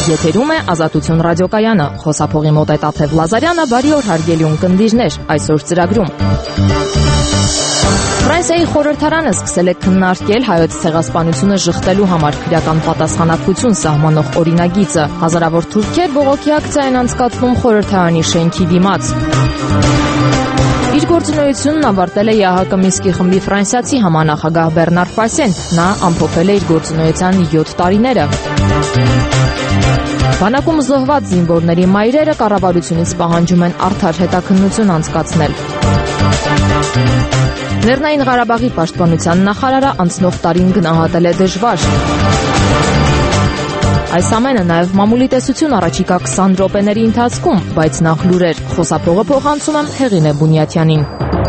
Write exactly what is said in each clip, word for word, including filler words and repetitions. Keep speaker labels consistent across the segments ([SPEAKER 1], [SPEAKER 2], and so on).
[SPEAKER 1] Եթերում է Ազատություն ռադիոկայանը, խոսափողի մոտ է Տաթև Լազարյանը, բարի օր հարգելի ունկնդիրներ, այսօր ծրագրում։ Ֆրանսիայի խորհրդարանը սկսել է քննարկել հայոց ցեղասպանությունը ժխտելու համար քրեական պատասխանատվություն սահմանող օրինագիծը։ Հազարավոր թուրքեր բողոքի ակցիա են անցկացնում խորհրդարանի շենքի դիմաց։ Իր գործունեությունն ավարտել է ԵԱՀԿ Մինսկի խմբի ֆրանսիացի համանախագահ Բեռնար Պասեն, նա ամփոփել է իր գործունեության յոթ տարիները։ Բանակում զոհված զինվորների մայրերը կառավարությունից պահանջում են արդար հետաքննություն անցկացնել։ Լեռնային Ղարաբաղի պաշտպանության նախարարը անցնող տարին գնահատել է դժվար։ Այս ամենը նաև մամուլի տեսություն առաջիկա քսան րոպեների ընթացքում, բայց նախ լուրեր, խոսափողը փոխանցում եմ Հեղինե Բունյաթյանին։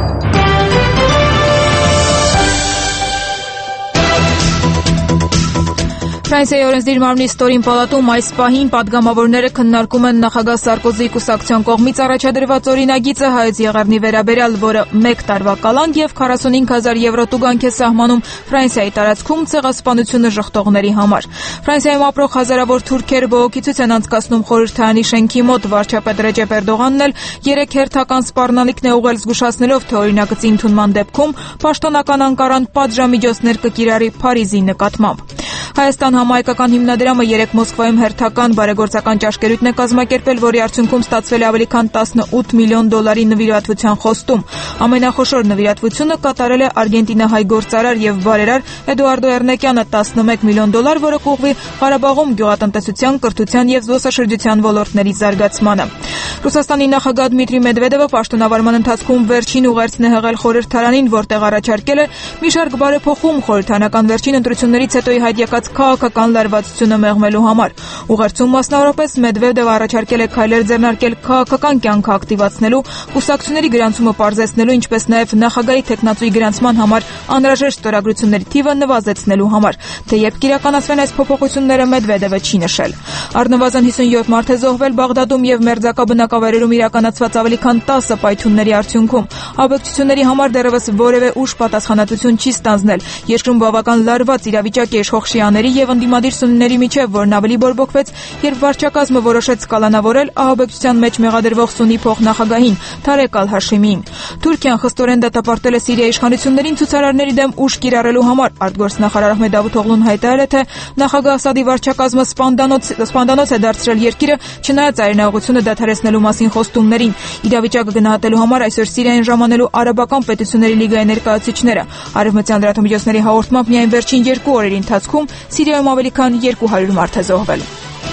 [SPEAKER 1] Ֆրանսիայի օրենսդիր մարմնի ստորին պալատում այս պահին պատգամավորները քննարկում են նախագահ Սարկոզիի կուսակցության կողմից առաջադրված օրինագիծը Հայոց եղեռնի վերաբերյալ, որը մեկ տարվա կալանք եւ քառասունհինգ հազար եվրո տուգանք է սահմանում Ֆրանսիայի տարածքում ցեղասպանությունը ժխտողների համար։ Ֆրանսիայում ապրող հազարավոր թուրքեր բողոքի ցույց են անցկացնում խորհրդարանի շենքի մոտ։ Վարչապետ Ռեջեփ Էրդողանն էլ երեք հերթական սպառնալիքն է ուղղել, զգուշացնելով, թե օրինագծի ընդունման դեպքում պաշտոնական Անկարան պատժամիջոցներ կկիրառի Փարիզի նկատմամբ։ Հայաստան համահայկական հիմնադրամը երեկ Մոսկվայում հերթական բարեգործական ճաշկերույթ է կազմակերպել, որի արդյունքում ստացվել է ավելի քան տասնութ միլիոն դոլարի նվիրատվության խոստում։ Ամենախոշոր նվիրատվությունը կատարել է արգենտինահայ գործարար եւ բարերար Էդուարդո Էրնեկյանը տասնմեկ միլիոն դոլար, որը կուղղվի Ղարաբաղում գյուղատնտեսության, կրթության եւ զբոսաշրջության ոլորտների զարգացմանը։ Ռուսաստանի նախագահ Դմիտրի Մեդվեդևը պաշտոնավարման ընթացքում վերջին ուղերձն է հղել խորհրդարանին, որտեղ առաջարկել է մի շարք բարեփոխում խորհրդարանական վերջին ընտրություններից հետո ի հայտ եկած քաղաքական լարվածությունը մեղմելու համար։ Ուղերձում մասնավորապես Մեդվեդևը առաջարկել է քայլեր ձեռնարկել քաղաքական կյանքը ակտիվացնելու, կուսակցությունների գրանցումը պարզեցնելու, ինչպես նաև նախագահի թեկնածուի գրանցման համար անհրաժեշտ ստորագրությունների թիվը նվազեցնելու համար։ Թեև կիրականացվեն այս փոփոխությունները, Մեդվեդևը չի նշել։ Առնվազն հիսունյոթ մարդ է զոհվել Բաղդադում եւ մերձակա բնակավայրերում իրականացված ավելի քան տասը պայթյունների արդյունքում։ Աբեկցությունների համար դեռևս որևէ ուժ պատասխանատվություն չի ստանձնել։ Երկրում բավական լարված իրավիճակ է իշխող շիաների եւ ընդդիմադիր սուննիների միջև, որն ավելի բորբոքվեց, երբ վարչակազմը որոշեց կալանավորել ահաբեկչության մեջ մեղադրվող սուննի փոխնախագահին Թարեկ Ալ-Հաշիմիին։ Թուրքիան խստորեն դատապարտել է Սիրիայի իշխանություններին ցուցարարների դեմ ուժ կիրառելու համար։ Արտգործնախարար Ահմեդ Դավութօղլուն հայտարարել է, թե նախագահ Ասադի վարչակազմը սպանդանոց սպանդանոց է դարձրել երկիրը, չնայած արյունահեղությունը դադարեցնելու մասին խոստումներին։ Իրավիճակը գնահատելու համար այսօր Սիրիային ժամանելու Արաբական պետությունների լիգայի ներկայացուցիչները։ Արևմտյան լրատվամիջոցների հաղորդմամբ միայն վերջին երկու օրերի ընթացքում Սիրիայում ավելի քան երկու հարյուր մարդ է զոհվել։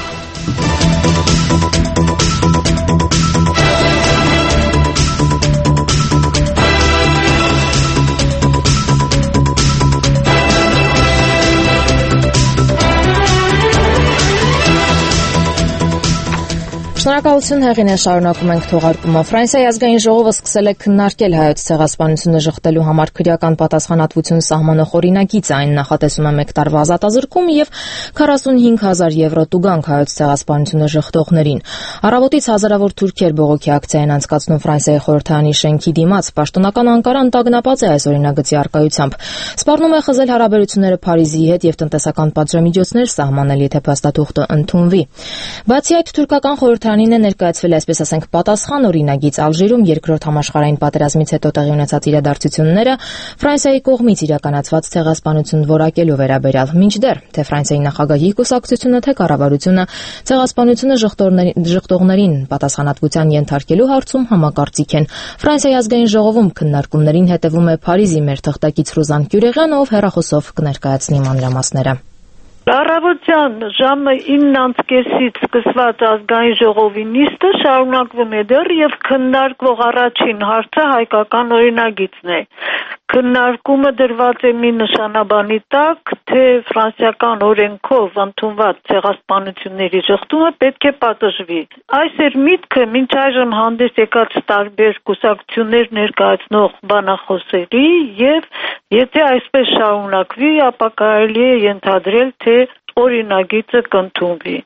[SPEAKER 1] Շնորհակալություն Հեղինե, շարունակում ենք թողարկումը։ Ֆրանսիայի ազգային ժողովը սկսել է քննարկել հայոց ցեղասպանությունը ժխտելու համար քրեական պատասխանատվություն սահմանող օրինագիծը, այն նախատեսում է մեկ տարվա ազատազրկում եւ քառասունհինգ հազար եվրո տուգանք հայոց ցեղասպանությունը ժխտողներին։ Առավոտից հազարավոր թուրքեր բողոքի ակցիա են անցկացնում Ֆրանսիայի խորհրդարանի շենքի դիմաց։ Պաշտոնական Անկարան տագնապած է այս օրինագծի առկայությամբ։ Սպառնում է խզել հարաբերությունները Փարիզի հետ եւ տնտեսական պատժամիջոցներ սահմանել, եթե փաստաթուղթը ընդունվի։ Բացի այդ, թուրքական խորհրդարանին է ներկայացվել, այսպես ասենք, պատասխան օրինագիծ Ալժիրում երկրորդ համաշխարհային պատերազմից հետո տեղի ունեցած իրադարձությունները Ֆրանսիայի կողմից իրականացված ցեղասպանություն որակելու վերաբերյալ։ Մինչդեռ, թե Ֆրանսիայի նախագահի կուսակցությունը, թե կառավարությունը ցեղասպանությունը ժխտողներին պատասխանատվության ենթարկելու հարցում համակարծիք են։ Ֆրանսիայի ազգային ժողովում քննարկումներին հետևում է Փարիզի մեր թղթակից Ռուզան Կյուրեղյանը, ով հեռախոսով կներկայացնի մանրամասները։
[SPEAKER 2] Առավոտյան ժամը ինը կեսից սկսված ազգային ժողովի նիստը շարունակվում է դեռ եւ քննարկվող առաջին հարցը հայկական օրինագիծն է։ Քննարկումը դրված է մի նշանաբանի տակ, թե ֆրանսիական օրենքով ընդունված ցեղասպանությունների ժխտումը պետք է պատժվի։ Այս էր միտքը մինչ այժմ հանդես եկած տարբեր կուսակցություններ ներկայացնող բանախոսերի եւ եթե այսպես շարունակվի, ապա կարելի է ենթադրել, թե օրինագիծը կընդունվի։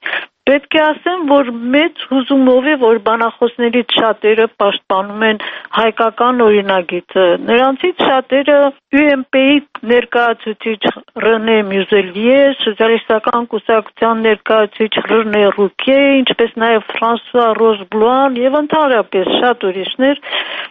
[SPEAKER 2] Պետք է ասեմ, որ մեծ հուզումով է, որ բանախոսներից շատերը պաշտպանում են հայկական օրինագիծը։ Նրանցից շատերը յու էն պի-ի ներկայացուցիչ Ռենե Մյուզելիե, սոցիալիստական կուսակցության ներկայացուցիչ Ռենե Ռուկե, ինչպես նաև Ֆրանսուଆ Ռոզբլուան եւ ընդհանրապես շատ ուրիշներ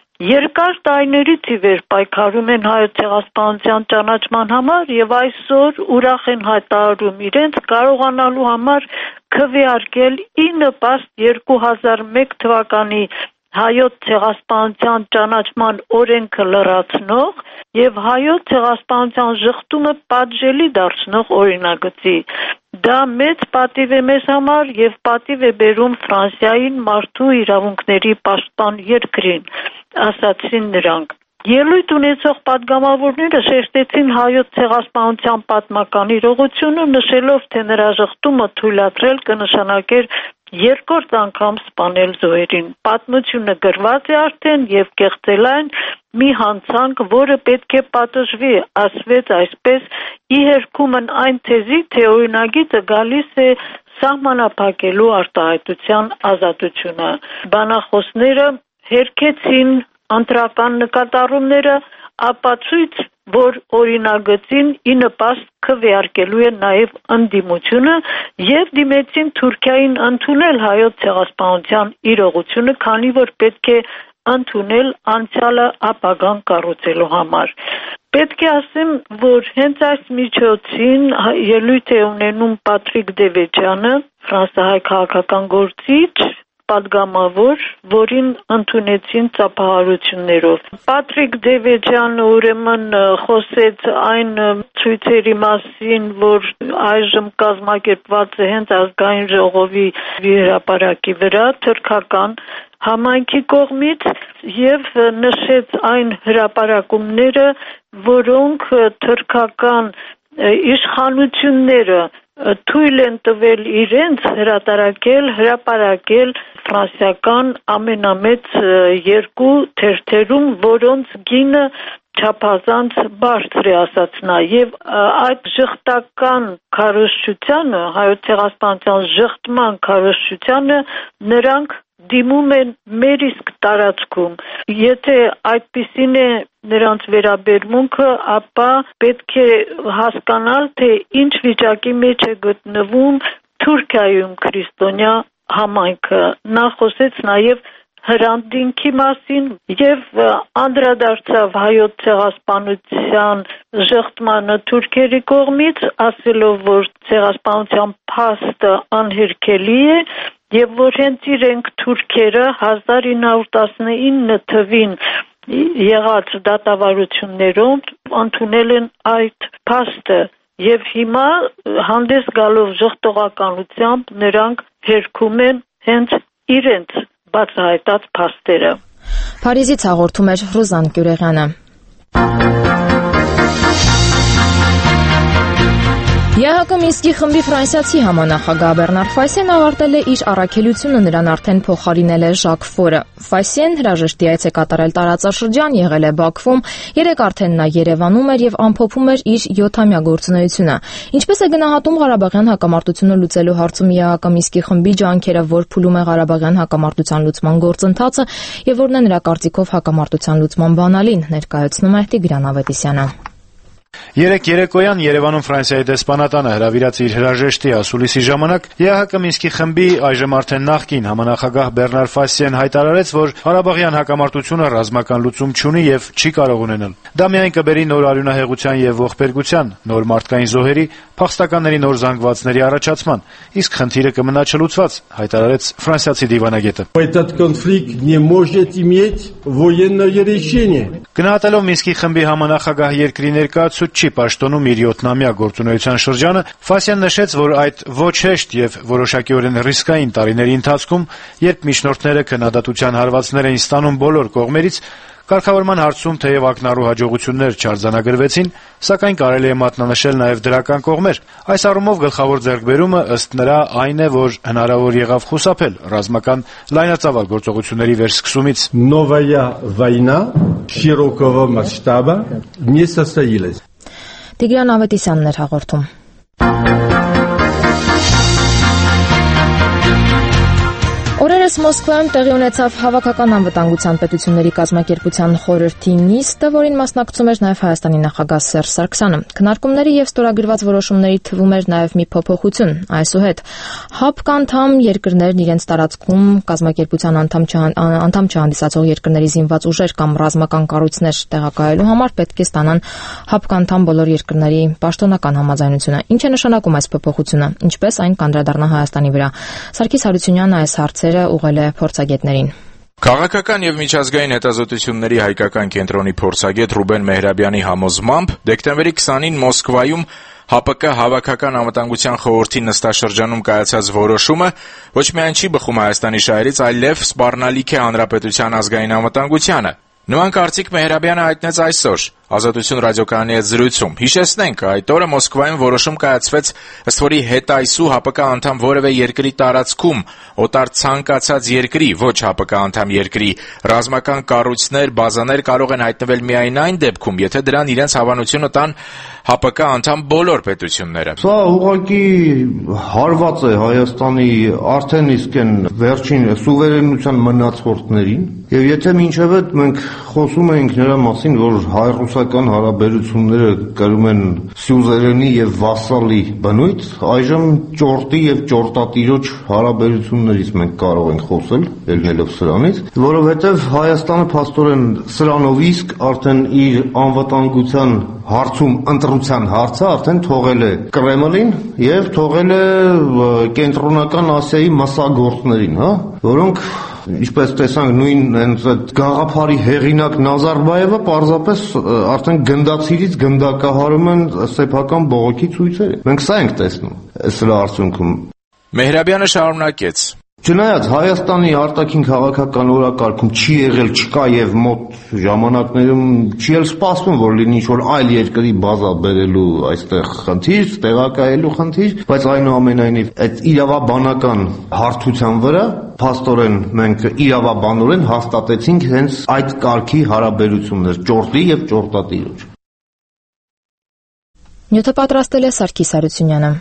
[SPEAKER 2] երկար տարիներից ի վեր պայքարում են հայոց ցեղասպանության ճանաչման համար եւ այսօր ուրախ են հայտարարում իրենց կարողանալու համար քվեարկել ի նպաստ երկու հազար մեկ թվականի հայոց ցեղասպանության ճանաչման օրենքը լրացնող եւ հայոց ցեղասպանության շղթումը պատժելի դարձնող օրինագծի։ Դա մեծ պատիվ է մեզ համար եւ պատիվ է բերում Ֆրանսիային մարդու իրավունքների պաշտպան երկրին, ասացին նրանք։ Ելույթ ունեցող պատգամավորները շեշտեցին հայոց ցեղասպանության պատմական իրողությունը, նշելով, թե նրա շղթումը թույլատրել կնշանակեր երկրորդ անգամ սպանել զոհերին։ Պատմությունը գրված է արդեն եւ կեղծել այն մի հանցանք, որը պետք է պատժվի, ասվեց այսպես ի հերքումն այն թեզի, թե օրինագիծը գալիս է սահմանափակելու արտահայտության ազատությունը։ Բանախոսները հերքեցին ընտրական նկատառումները, ապացույց, որ օրինագծին ի նպաստ քվեարկելու է նաև ընդդիմությունը եւ դիմեցին Թուրքիային ընդունել հայոց ցեղասպանության իրողությունը, քանի որ պետք է ընդունել անցյալը ապագան կառուցելու համար։ Պետք է ասեմ, որ հենց այս միջոցին ելույթ է ունենում Պատրիկ Դևեջյանը, ֆրանսահայ քաղաքական գործիչ, պատգամավոր, որին ընդունեցին ծափահարություններով։ Պատրիկ Դևեջյանը ուրեմն խոսեց այն ցույցերի մասին, որ այժմ կազմակերպված է հենց ազգային ժողովի հրապարակի վրա թուրքական համայնքի կողմից եւ նշեց այն հրապարակումները, որոնք թուրքական իշխանությունները թույլ են տվել իրենց հրատարակել, հրապարակել ֆրանսիական ամենամեծ երկու թերթերում, որոնց գինը չափազանց բարձր է, ասաց նա, եւ այդ շղթական քարոզչությանը, հայոց ցեղասպանության շղթման քարոզչությանը նրանք դիմում են մեր իսկ տարածքում։ Եթե այդպիսին է նրանց վերաբերմունքը, ապա պետք է հասկանալ, թե ինչ վիճակի մեջ է գտնվում Թուրքիայում քրիստոնյա համայնքը։ Նա խոսեց նաև հրանդինքի մասին եւ անդրադարձավ հայոց ցեղասպանության շղթմանը թուրքերի կողմից, ասելով, որ ցեղասպանության փաստը անհերքելի է եւ որ հենց իրենք թուրքերը հազար ինը հարյուր տասնինը թվին եղած դատավարություններով ընդունել են այդ փաստը եւ հիմա հանդես գալով ժողտողականությամբ նրանք հերքում են հենց իրենց բացահայտած փաստերը։
[SPEAKER 1] Փարիզից հաղորդում էր Ռուզան Գյուրեղյանը։ ԵՀԿ Մինսկի խմբի ֆրանսիացի համանախագահ Բեռնար Ֆայսեն ավարտել է իր առաքելությունը, նրան արդեն փոխարինել է Ժակ Ֆորը։ Ֆայսեն հրաժեշտի այց է կատարել տարածաշրջան, եղել է Բաքվում, երեք արդեն նա Երևանում էր եւ ամփոփում էր իր յոթամյա գործունեությունը։ Ինչպես է գնահատում Ղարաբաղյան հակամարտությունը լուծելու հարցում ԵՀԿ Մինսկի խմբի ջանքերը, որ փուլում է Ղարաբաղյան հակամարտության լուծման գործընթացը եւ որն է նրա կարծիքով հակամարտության լուծման բանալին, ներկայացնում է Տիգրան Ավետիսյանը։
[SPEAKER 3] Երեք երեկոյան Երևանում Ֆրանսիայի դեսպանատանը հրավիրած իր հրաժեշտի ասուլիսի ժամանակ ԵՀԿ Մինսկի խմբի այժմ արդեն նախկին համանախագահ Բեռնար Ֆայսեն հայտարարեց, որ Ղարաբաղյան հակամարտությունը ռազմական լուծում չունի եւ չի կարող ունենալ։ Դա միայն կբերի նոր արյունահեղության եւ ողբերգության, նոր մարդկային զոհերի, փախստականների նոր զանգվածների առաջացման, իսկ խնդիրը կմնա չլուծված, հայտարարեց ֆրանսիացի դիվանագետը։
[SPEAKER 4] Этот конфликт не может иметь военное решение.
[SPEAKER 3] Գնահատելով Մինսկի խմբի համանախագահ երկրի ներկայացուցչի պաշտոնում իր յոթնամյա գործունեության շրջանը, Ֆասյան նշեց, որ այդ ոչ հեշտ եւ որոշակիորեն ռիսկային տարիների ընթացքում, երբ միջնորդները քննադատության հարվածներ էին ստանում բոլոր կողմերից, կարգավորման հարցում թեև ակնառու հաջողություններ չարձանագրվեցին, սակայն կարելի է մատնանշել նաև դրական կողմեր։ Այս առումով գլխավոր ձեռքբերումը ըստ նրա այն է, որ հնարավոր եղավ խուսափել ռազմական լայնածավալ գործողությունների վերսկսումից։
[SPEAKER 4] Новая война широкого масштаба не состоялась.
[SPEAKER 1] Տիգրան Ավետիսյանն էր հաղորդում։
[SPEAKER 5] Այսպես Մոսկվայում տեղի ունեցավ Հավաքական անվտանգության պետությունների կազմակերպության խորհրդի նիստը, որին մասնակցում էր նաև Հայաստանի նախագահ Սերժ Սարգսյանը։ Քննարկումների եւ ստորագրված որոշումների թվում էր նաև մի փոփոխություն։ Այսուհետ ՀԱՊԿ անդամ երկրներն իրենց տարածքում կազմակերպության անդամ անդամ չհանդիսացող երկրների զինված ուժեր կամ ռազմական կառույցներ տեղակայելու համար պետք է ստանան ՀԱՊԿ անդամ բոլոր երկրների պաշտոնական համաձայնությունը։ Ինչ է նշանակում այս փոփոխությունը, ինչպես այն կանդրադառնա Հայաստանի վրա։ Սարգիս Հարությունյանը այս հարցերը ուղղել է փորձագետներին։
[SPEAKER 6] Քաղաքական եւ միջազգային հետազոտությունների հայկական կենտրոնի փորձագետ Ռուբեն Մեհրաբյանի համոզմամբ դեկտեմբերի քսանին Մոսկվայում ՀԱՊԿ Հավաքական անվտանգության խորհրդի նստաշրջանում կայացած որոշումը ոչ միայն չի բխում Հայաստանի շահերից, այլև սպառնալիք է հանրապետության ազգային անվտանգությանը։ Նման կարծիք Մեհրաբյանը հայտնեց այսօր Ազատություն ռադիոկայանի հետ զրույցում։ Հիշեցնենք, այդ օրը Մոսկվայում որոշում կայացվեց, ըստ որի հետայսու ՀԱՊԿ անդամ որևէ երկրի տարածքում, օտար ցանկացած երկրի, ոչ ՀԱՊԿ անդամ երկրի ռազմական կառույցներ, բազաներ կարող են հայտնվել միայն այն դեպքում, եթե դրան իրենց հավանությունը տան ՀԱՊԿ անդամ բոլոր պետությունները։
[SPEAKER 7] Սա ուղղակի հարված է Հայաստանի արդեն իսկ են վերջին սուվերենության մնացորդներին, եւ եթե մինչև այդ մենք խոսում ենք նրա մասին, որ հայ-ռուսական հարաբերությունները կրում են սյուզերենի եւ վասալի բնույթ, այժմ ճորտի եւ ճորտատիրոջ հարաբերություններից մենք կարող ենք խոսել, ելնելով սրանից, որովհետեւ Հայաստանը փաստորեն սրանով իսկ արդեն իր անվտանգության հարցում ընտրության հարցը արդեն թողել է Կրեմլին եւ թողել է կենտրոնական Ասիայի մասագործներին, հա, որոնք ինչպես տեսանք նույն հենց այդ գաղափարի հեղինակ Նազարբայևը պարզապես արդեն գնդացիրից գնդակահարում են սեփական բողոքի ցույցերը։ Մենք սա ենք տեսնում սրա արդյունքում։
[SPEAKER 6] Մեհրաբյանը շարունակեց.
[SPEAKER 7] Չնայած Հայաստանի արտաքին քաղաքական օրակարգում չի եղել, չկա եւ մոտ ժամանակներում չի էլ սպասվում, որ լինի ինչ-որ այլ երկրի բազա բերելու այստեղ խնդիր, տեղակայելու խնդիր, բայց այնուամենայնիվ այդ իրավաբանական հարթության վրա փաստորեն մենք իրավաբանորեն հաստատեցինք հենց այդ կարգի հարաբերություններ ճորտի եւ ճորտատիրոջ։
[SPEAKER 5] Նյութը պատրաստել է Սարգիս Հարությունյանը։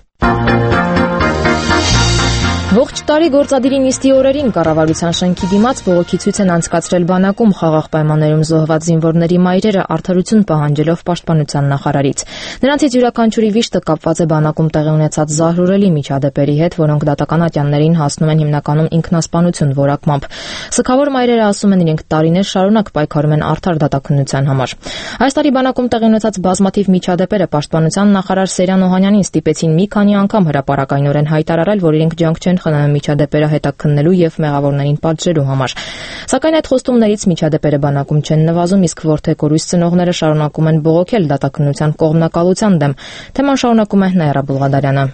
[SPEAKER 5] Ողջ տարի գործադիրի նիստի օրերին կառավարության շենքի դիմաց բողոքի ցույց են անցկացրել բանակում խաղաղ պայմաններում զոհված զինվորների մայրերը արդարություն պահանջելով պաշտպանության նախարարից։ Նրանցից յուրաքանչյուրի վիշտը կապված է բանակում տեղի ունեցած զարհուրելի միջադեպերի հետ, որոնք դատական ատյաններին հասնում են հիմնականում ինքնասպանություն որակմամբ։ Սգավոր մայրերը ասում են, իրենք տարիներ շարունակ պայքարում են արդար դատաքննության համար։ Այս տարի բանակում տեղի ունեցած բազմաթիվ միջադեպերը պաշտպանության նախարար Սերյան Օհանյանին ստիպեցին մի քանի անգամ հրապարակայնորեն հայտարարել, որ իրենք ջանք չեն խնայում միջադեպերը հետաքննելու եւ մեղավորներին պատժելու համար։ Սակայն այդ խոստումներից միջադեպերը բանակում չեն նվազում, իսկ որդեկորույս ծնողները շարունակում են բողոքել դատաքննության կողմնակալության դեմ։ Թեման շարունակում է Նաիրա Բուլղադարյանը։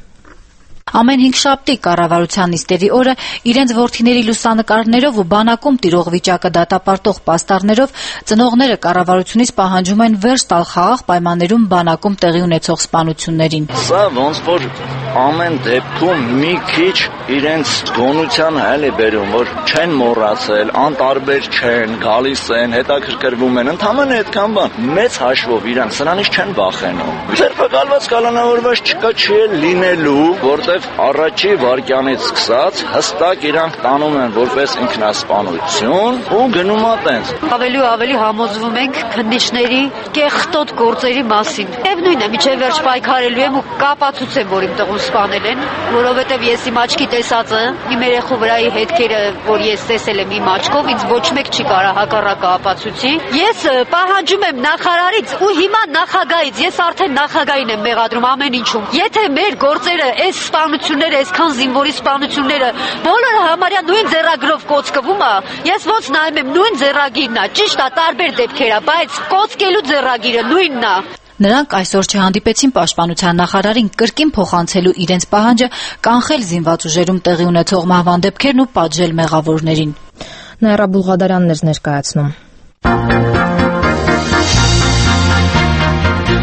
[SPEAKER 8] Ամեն հինգշաբթի կառավարության նիստերի օրը իրենց որդիների լուսանկարներով ու բանակում տիրող վիճակը դատապարտող պաստառներով ծնողները կառավարությունից պահանջում են վերջ տալ խաղաղ պայմաններում բանակում տեղի ունեցող սպանություններին։
[SPEAKER 9] Սա ոնց որ ամեն դեպքում մի քիչ իրենց գոնության հայլ է բերում, որ չեն մոռացել, անտարբեր չեն, գալիս են, հետաքրքրվում են, ընդհանրապես այդքան բան։ Մեծ հաշվով իրանք սրանից չեն վախենում։ Ձերբակալված կալանավորված չկա չի լինելու, որտեղ առաջի վարկյանից սկսած հստակ իրանք տանում են որպես ինքնասպանություն ու գնում ա տենց։
[SPEAKER 10] Ավելի ու ավելի համոզվում ենք քննիչների կեղտոտ գործերի մասին։ Եվ նույնը միջև վերջ պայքարելու եմ ու կապացուցեմ, որ իմ տղուն սպանել են, որովհետև ես իմ աչքի տեսածը, իմ երեխու վրայի հետքերը, որ ես տեսել եմ իմ աչքով, ինձ ոչ մեկ չի կարող հակառակը ապացուցի։ Ես պահանջում եմ նախարարից ու հիմա նախագահից, ես արդեն նախագահին եմ մեղադրում ամեն ինչում։ Եթե մեր գործերը այս սպանությունները, այսքան զինվորի սպանությունները, բոլորը համարյա նույն ձեռագրով կոծկվում է, ես ոնց նայում եմ նույն ձեռագիրն է, ճիշտ է, տարբեր դեպքեր է, բայց կոծկելու ձեռագիրը նույնն է։
[SPEAKER 8] Նրանք այսօր չհանդիպեցին պաշտպանության նախարարին կրկին փոխանցելու իրենց պահանջը կանխել զինված ուժերում տեղի ունեցող մահվան դեպքերն ու պատժել մեղավորներին։
[SPEAKER 5] Նաիրա Բուլղադարյանն էր ներկայացնում։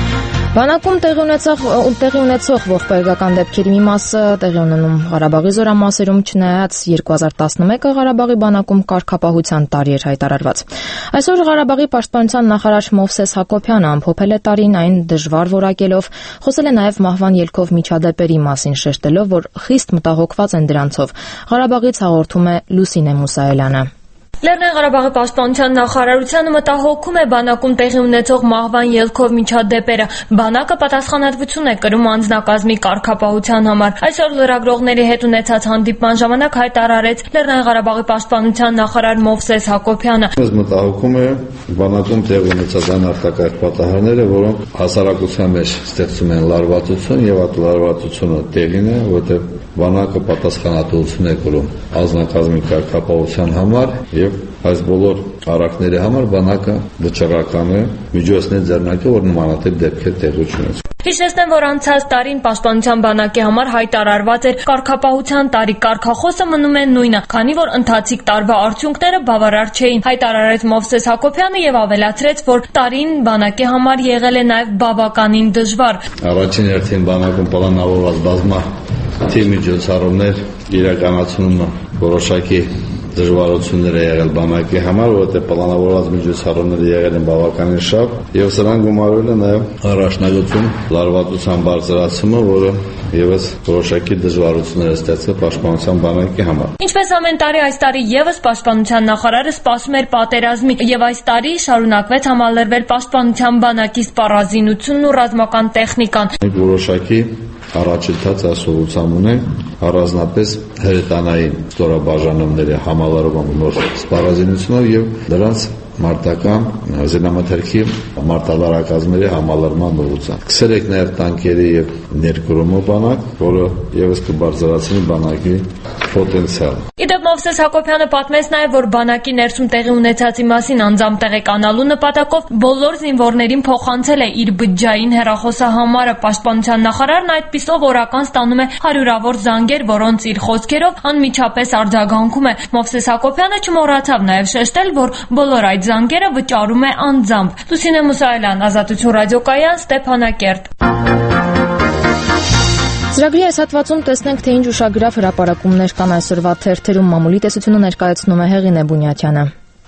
[SPEAKER 5] Բանակում տեղի ունեցող տեղի ունեցող ողբերգական դեպքերի մի մասը տեղի ունենում Ղարաբաղի զորամասերում, չնայած երկու հազար տասնմեկը Ղարաբաղի բանակում կարգապահության տարի էր հայտարարված։ Այսօր Ղարաբաղի պաշտպանության նախարար Մովսես Հակոբյանը ամփոփել է տարին այն դժվար որակելով, խոսել է նաև մահվան ելքով միջադեպերի մասին, շեշտելով, որ խիստ մտահոգված են դրանցով։ Ղարաբաղից հաղորդում է Լուսինե Մուսայելյանը։
[SPEAKER 11] Լեռնային Ղարաբաղի պաշտպանության նախարարությունը մտահոգում է բանակում տեղի ունեցող մահվան ելքով միջադեպերը։ Բանակը պատասխանատվություն է կրում անձնակազմի կարգապահության համար։ Այսօր լրագրողների հետ ունեցած հանդիպման ժամանակ հայտարարեց Լեռնային Ղարաբաղի պաշտպանության նախարար Մովսես Հակոբյանը։
[SPEAKER 12] Մեզ մտահոգում է բանակում տեղի ունեցած այն արտակարգ պատահարները, որոնք հասարակության մեջ ստեղծում են լարվածություն, եւ այդ լարվածությունը տեղին է, որտեղ բանակը պատասխանատվություն է կրում անձնակազմի կարգապահության համար եւ այս բոլոր արարքների համար բանակը վճռական է միջոցներ ձեռնարկել, որ նմանատիպ դեպքեր տեղի ունեցան։
[SPEAKER 11] Հիշեցնեմ, որ անցած տարին պաշտպանության բանակի համար հայտարարված էր կարգապահության տարի, կարգախոսը մնում է նույնը, քանի որ ընթացիկ տարվա արդյունքները բավարար չէին, հայտարարեց Մովսես Հակոբյանը եւ ավելացրեց, որ տարին բանակի համար եղել է նաեւ բավականին դժվար։
[SPEAKER 12] Առաջին հերթին բանակում պլանավորված բազմա թիվ միջոցառումներ իրականացումը որոշակի դժվարություններ է եղել բանակի համար, որովհետև պլանավորված միջոցառումները եղել են բավականին շատ եւ սրանք գումարվել է նաեւ առաջնագծում լարվածության բարձրացումը, որը եւս որոշակի դժվարություններ է ստեղծել պաշտպանության բանակի համար։
[SPEAKER 11] Ինչպես ամեն տարի, այս տարի եւս պաշտպանության նախարարը սպասում էր պատերազմի եւ այս տարի շարունակվեց համալրվել պաշտպանության բանակի սպառազինությունն ու ռազմական տեխնիկան։
[SPEAKER 12] Որոշակի առաջընթաց ասողությամբ ունենք առանձնապես հրետանային ստորաբաժանումների համալրում նոր սպառազինությունով եւ դրանց մարտական զինամթերքի մարտադարակազմերի համալրման ուղղությամբ։ Սկսել եք նաև տանկերի եւ ներկրումով բանակ, որը եւս կբարձրացնի բանակի պոտենցիալը։
[SPEAKER 11] Իդեպ Մովսես Հակոբյանը պատմեց նաև, որ բանակի ներսում տեղի ունեցածի մասին անձամբ տեղեկանալու նպատակով բոլոր զինվորներին փոխանցել է իր բջջային հեռախոսահամարը։ Պաշտպանության նախարարն այդպիսով օրական ստանում է հարյուրավոր զանգեր, որոնց իր խոսքերով անմիջապես արձագանքում է։ Մովսես Հակոբյանը չմոռացավ նաև շեշտել, որ բոլոր այդ զանգերը վճարում է անձամբ։ Լուսինե Մուսայելյան, Ազատություն ռադիոկայան, Ստեփանակերտ։
[SPEAKER 5] Ծրագրի այս հատվածում տեսնենք, թե ինչ ուշագրավ հրապարակումներ կան այսօրվա թերթերում։ Մամուլի տեսությունը ներկայացնում է Հեղինե Բունյաթյանը։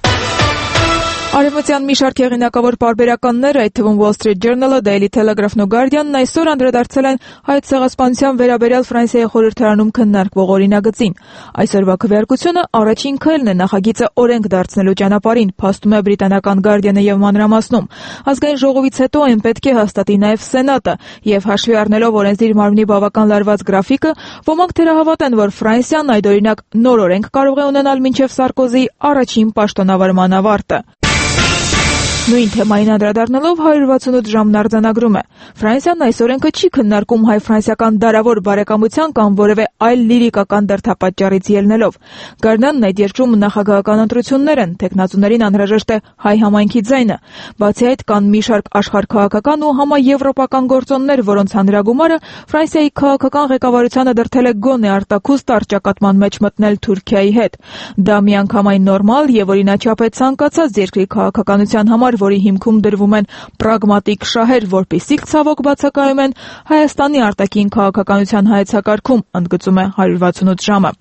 [SPEAKER 1] Արևմտյան մի շարք հեղինակավոր պարբերականներ, այդ թվում Wall Street Journal-ը, Daily Telegraph-ն ու Guardian-ն այսօր անդրադարձել են հայոց ցեղասպանության վերաբերյալ Ֆրանսիայի խորհրդարանում քննարկվող օրինագծին։ Այսօրվա քվեարկությունը առաջին քայլն է նախագիծը օրենք դարձնելու ճանապարհին, փաստում է բրիտանական Guardian-ը եւ մանրամասնում։ Ազգային ժողովից հետո այն պետք է հաստատի նաեւ Սենատը, եւ հաշվի առնելով օրենսդիր մարմնի բավական լարված գրաֆիկը, ոմանք թերահավատ են, որ Ֆրանսիան այդ օրինակ նոր օրենք կարող է ունենալ մինչեւ Սարկոզիի առաջին պաշտոնավարման ավարտը։ Նույն թեմային անդրադառնալով one sixty-eight ժամն արձանագրում է. Ֆրանսիան այս օրենքը չի քննարկում հայ-ֆրանսիական դարավոր բարեկամության կամ որևէ այլ լիրիկական դրդապատճառից ելնելով։ Գարնանն այդ երկրում նախագահական ընտրություններ են, տեխնացուներին անհրաժեշտ է հայ համայնքի ձայնը։ Բացի այդ կան մի շարք աշխարհքաղաքական ու համաեվրոպական գործոններ, որոնց հանրագումարը Ֆրանսիայի քաղաքական ղեկավարությանը դրդել է գոնե արտաքուստ առճակատման մեջ մտնել Թուրքիայի հետ։ Դա միանգամայն նորմալ եւ օրինաչափ է ցանկացած երկրի քաղաքականության համար, որի հիմքում դրվում են պրագմատիկ շահեր, որպիսիք ցավոք բացակայում են Հայաստանի արտաքին քաղաքականության հայեցակարգում, ընդգծում է one sixty-eight ժամը։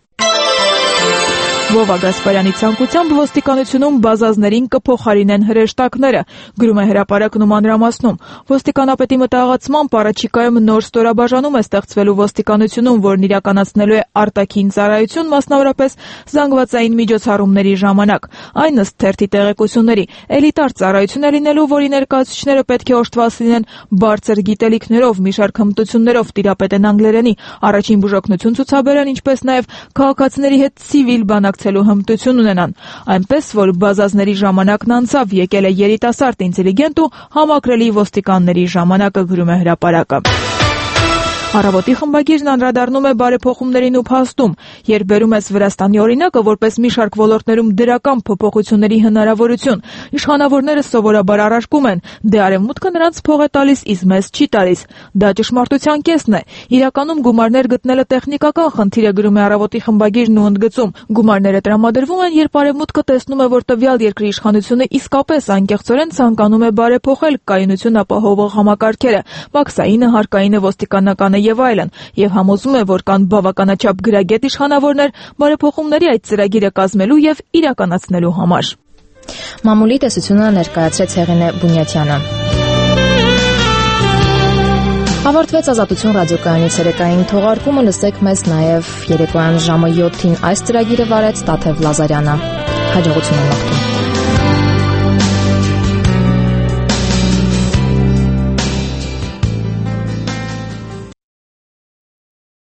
[SPEAKER 1] Վովա Գասպարյանի ցանկությամբ ոստիկանությունում բազազներին կփոխարինեն հրեշտակները, գրում է հրապարակն ու մանրամասնում։ Ոստիկանապետի մտահղացմամբ առաջիկայում նոր ստորաբաժանում է ստեղծվելու ոստիկանությունում, որն իրականացնելու է արտաքին ծառայություն, մասնավորապես զանգվածային միջոցառումների ժամանակ։ Այն ըստ թերթի տեղեկությունների էլիտար ծառայություն է լինելու, որի ներկայացուցիչները պետք է օժտված լինեն բարձր գիտելիքներով, մի շարք հմտություններով տիրապետեն անգլերենի, առաջին բուժօգնություն ցուցաբերեն, ինչպես նաև քաղաքացիների հետ ցիվիլ բանակ հմտություն ունենան, այնպես որ բազազների ժամանակն անցավ, եկել է երիտասարդ ինտելիգենտ ու համակրելի ոստիկանների ժամանակը, գրում է հրապարակը։ Առավոտի խմբագիրն անդրադառնում է բարեփոխումներին ու փաստում, երբ բերում ես Վրաստանի օրինակը որպես մի շարք ոլորտներում դրական փոփոխությունների հնարավորություն, իշխանավորները սովորաբար առարկում են, դե արևմուտքը նրանց փող է տալիս, իսկ մեզ չի տալիս։ Դա ճշմարտության կեսն է։ Իրականում գումարներ գտնելը տեխնիկական խնդիր է, գրում է Առավոտի խմբագիրն ու ընդգծում։ Գումարները տրամադրվում են, երբ արևմուտքը տեսնում է, որ տվյալ երկրի իշխանությունը իսկապես անկեղծորեն ցանկանում է բարեփոխել կայունություն ապահովող համակարգերը, մաքսայինը, հարկայինը, ոստիկանականը եւ այլն, եւ համոզում է, որ կան բավականաչափ գրագետ իշխանավորներ բարեփոխումների այդ ծրագիրը կազմելու եւ իրականացնելու համար։
[SPEAKER 5] Մամուլի տեսությունը ներկայացրեց Հեղինե Բունյաթյանը։ Ավարտվեց Ազատություն ռադիոկայանի ցերեկային թողարկումը, լսեք մեզ նաև երեկոյան ժամը յոթին։ Այս ծրագիրը վարեց Տաթև Լազարյանը։ Հաջողություն մաղթում։